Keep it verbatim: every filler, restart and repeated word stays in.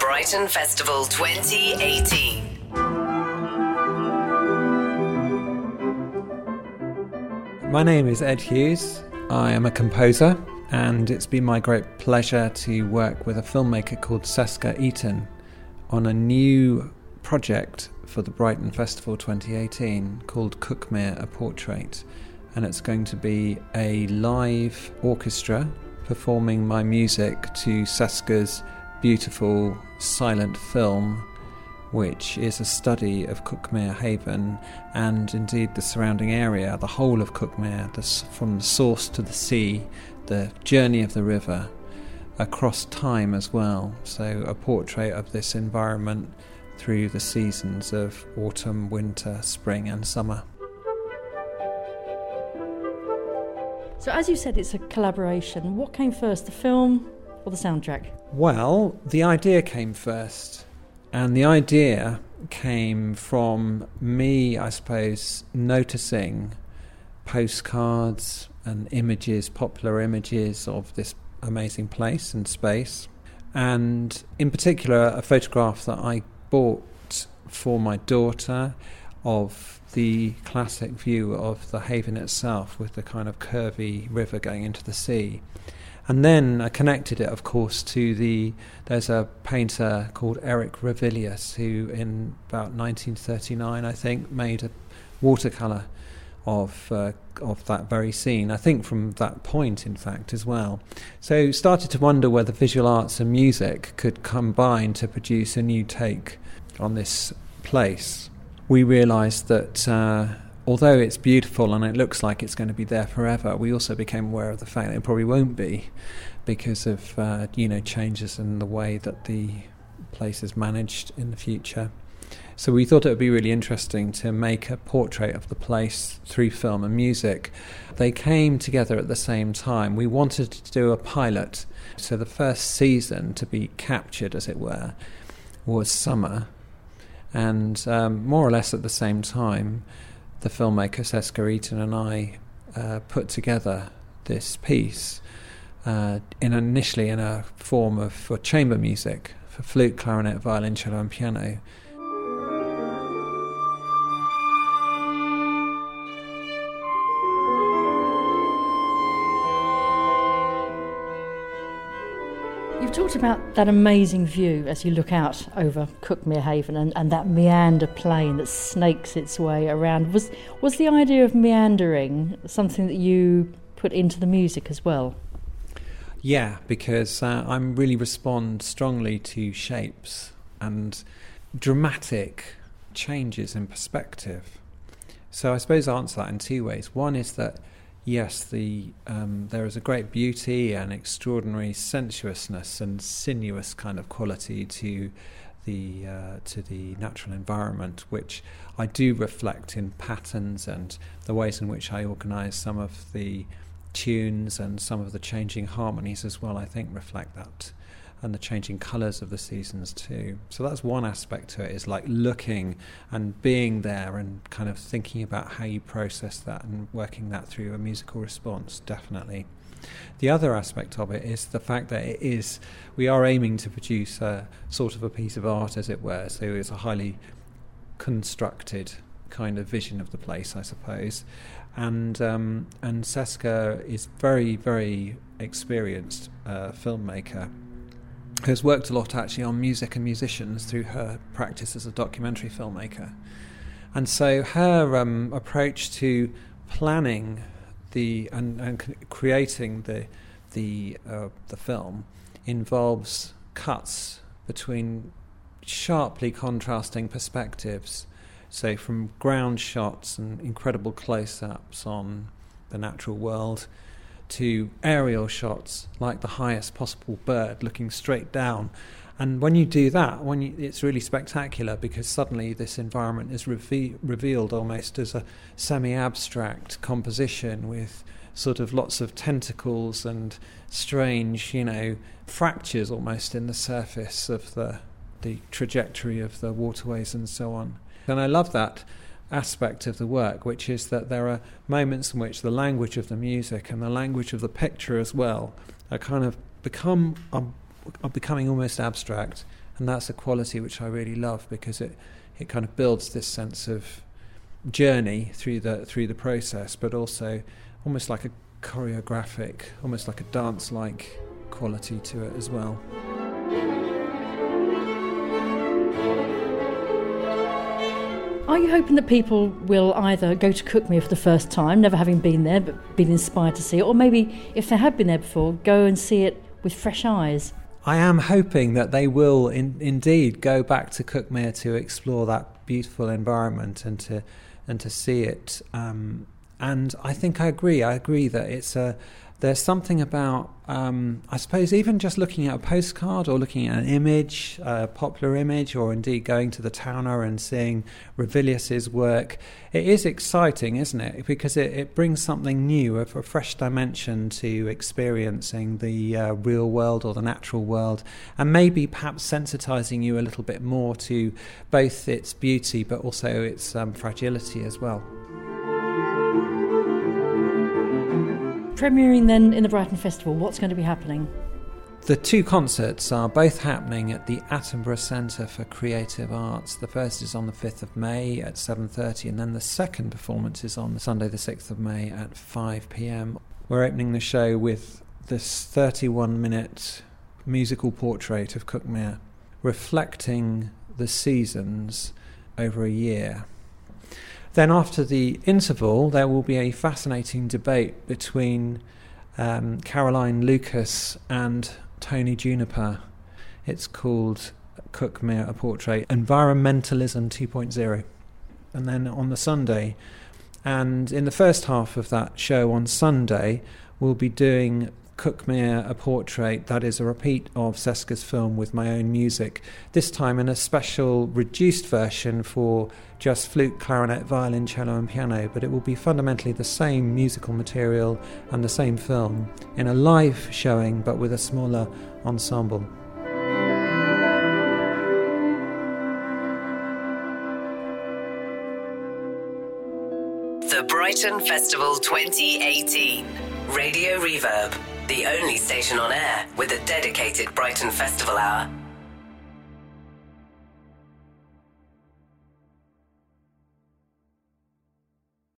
Brighton Festival twenty eighteen. My name is Ed Hughes. I am a composer, and it's been my great pleasure to work with a filmmaker called Seska Eaton on a new project for the Brighton Festival twenty eighteen called Cuckmere, A Portrait. And it's going to be a live orchestra performing my music to Seska's beautiful silent film, which is a study of Cuckmere Haven and indeed the surrounding area, the whole of Cuckmere, the, from the source to the sea, the journey of the river, across time as well. So a portrait of this environment through the seasons of autumn, winter, spring and summer. So as you said, it's a collaboration. What came first, the film or the soundtrack? Well, the idea came first. And the idea came from me, I suppose, noticing postcards and images, popular images of this amazing place and space. And in particular, a photograph that I bought for my daughter of the classic view of the haven itself with the kind of curvy river going into the sea. And then I connected it, of course, to the... There's a painter called Eric Ravilius who in about nineteen thirty-nine, I think, made a watercolour of uh, of that very scene, I think from that point, in fact, as well. So started to wonder whether visual arts and music could combine to produce a new take on this place. We realised that uh, although it's beautiful and it looks like it's going to be there forever, we also became aware of the fact that it probably won't be because of uh, you know changes in the way that the place is managed in the future. So we thought it would be really interesting to make a portrait of the place through film and music. They came together at the same time. We wanted to do a pilot. So the first season to be captured, as it were, was summer. And um, more or less at the same time, the filmmaker Seska Eaton and I uh, put together this piece uh, in initially in a form of for chamber music, for flute, clarinet, violin, cello and piano. You've talked about that amazing view as you look out over Cuckmere Haven and, and that meander plain that snakes its way around. Was was the idea of meandering something that you put into the music as well? Yeah, because uh, I really respond strongly to shapes and dramatic changes in perspective. So I suppose I'll answer that in two ways. One is that yes, the um, there is a great beauty and extraordinary sensuousness and sinuous kind of quality to the uh, to the natural environment, which I do reflect in patterns and the ways in which I organise some of the tunes and some of the changing harmonies as well. I think reflect that, and the changing colours of the seasons too. So that's one aspect to it, is like looking and being there and kind of thinking about how you process that and working that through a musical response, definitely. The other aspect of it is the fact that it is, we are aiming to produce a sort of a piece of art, as it were, so it's a highly constructed kind of vision of the place, I suppose. And um, and Seska is very, very experienced uh, filmmaker, has worked a lot actually on music and musicians through her practice as a documentary filmmaker. And so her um, approach to planning the and, and c- creating the the uh, the film involves cuts between sharply contrasting perspectives. So from ground shots and incredible close-ups on the natural world to aerial shots like the highest possible bird looking straight down. And when you do that, when you, it's really spectacular, because suddenly this environment is reve- revealed almost as a semi-abstract composition with sort of lots of tentacles and strange, you know, fractures almost in the surface of the the trajectory of the waterways and so on. And I love that aspect of the work, which is that there are moments in which the language of the music and the language of the picture as well are kind of become are, are becoming almost abstract, And that's a quality which I really love, because it, it kind of builds this sense of journey through the through the process, but also almost like a choreographic, almost like a dance-like quality to it as well. Are you hoping that people will either go to Cuckmere for the first time, never having been there but been inspired to see it, or maybe if they have been there before, go and see it with fresh eyes? I am hoping that they will in, indeed go back to Cuckmere to explore that beautiful environment and to and to see it. Um, and I think I agree. I agree that it's a there's something about, um, I suppose, even just looking at a postcard or looking at an image, a popular image, or indeed going to the Towner and seeing Revilius's work, it is exciting, isn't it? Because it, it brings something new, a, a fresh dimension to experiencing the uh, real world or the natural world, and maybe perhaps sensitising you a little bit more to both its beauty but also its um, fragility as well. Premiering then in the Brighton Festival, what's going to be happening? The two concerts are both happening at the Attenborough Centre for Creative Arts. The first is on the fifth of May at seven thirty, and then the second performance is on Sunday the sixth of May at five p.m. We're opening the show with this thirty-one minute musical portrait of Cuckmere, reflecting the seasons over a year. Then after the interval, there will be a fascinating debate between um, Caroline Lucas and Tony Juniper. It's called Cuckmere, a Portrait, Environmentalism two point oh. And then on the Sunday, and in the first half of that show on Sunday, we'll be doing Cuckmere, a Portrait, that is a repeat of Seska's film with my own music, this time in a special reduced version for just flute, clarinet, violin, cello and piano, but it will be fundamentally the same musical material and the same film in a live showing but with a smaller ensemble. The Brighton Festival twenty eighteen. Radio Reverb, the only station on air with a dedicated Brighton Festival hour.